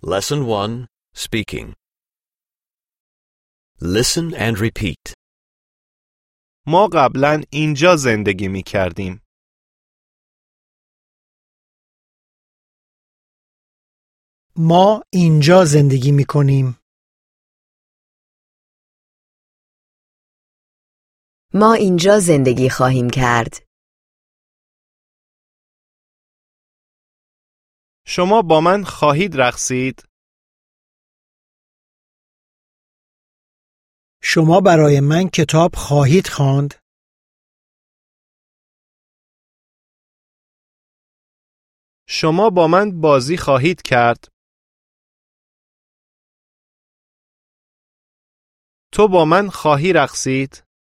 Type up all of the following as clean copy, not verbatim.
Lesson 1. Speaking. Listen and repeat. ما قبلا اینجا زندگی می کردیم. ما اینجا زندگی می کنیم. ما اینجا زندگی خواهیم کرد. شما با من خواهید رقصید؟ شما برای من کتاب خواهید خواند؟ شما با من بازی خواهید کرد؟ تو با من خواهی رقصید؟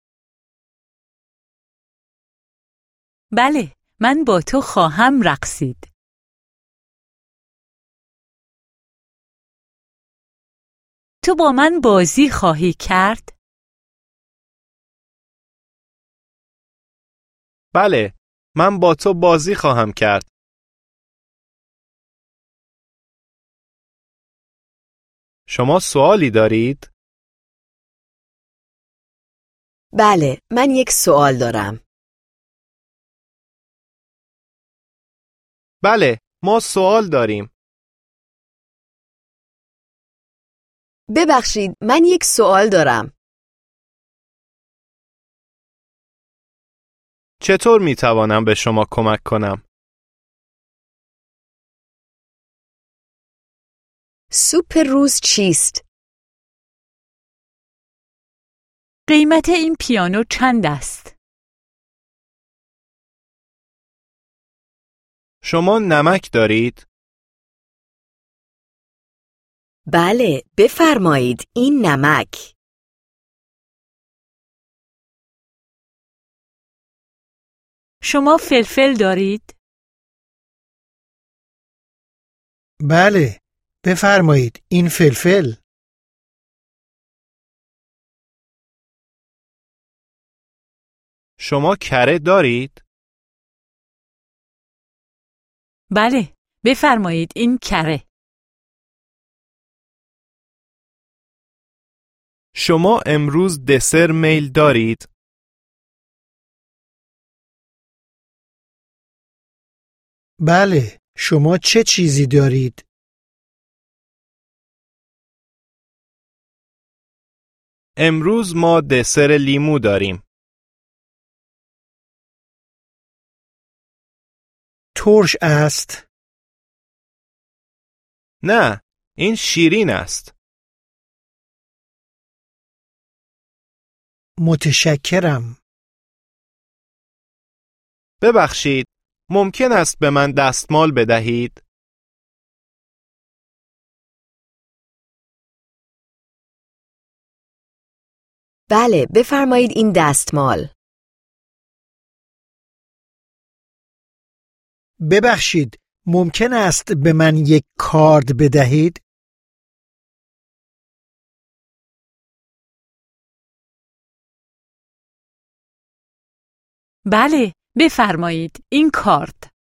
بله، من با تو خواهم رقصید. تو با من بازی خواهی کرد؟ بله، من با تو بازی خواهم کرد. شما سوالی دارید؟ بله، من یک سوال دارم. بله، ما سوال داریم. ببخشید، من یک سوال دارم. چطور می توانم به شما کمک کنم؟ سوپ روز چیست؟ قیمت این پیانو چند است؟ شما نمک دارید؟ بله، بفرمایید، این نمک. شما فلفل دارید؟ بله، بفرمایید این فلفل. شما کره دارید؟ بله، بفرمایید این کره. شما امروز دسر میل دارید؟ بله، شما چه چیزی دارید؟ امروز ما دسر لیمو داریم. ترش است؟ نه، این شیرین است. متشکرم. ببخشید، ممکن است به من دستمال بدهید؟ بله، بفرمایید این دستمال. ببخشید، ممکن است به من یک کارد بدهید؟ بله، بفرمایید این کارت.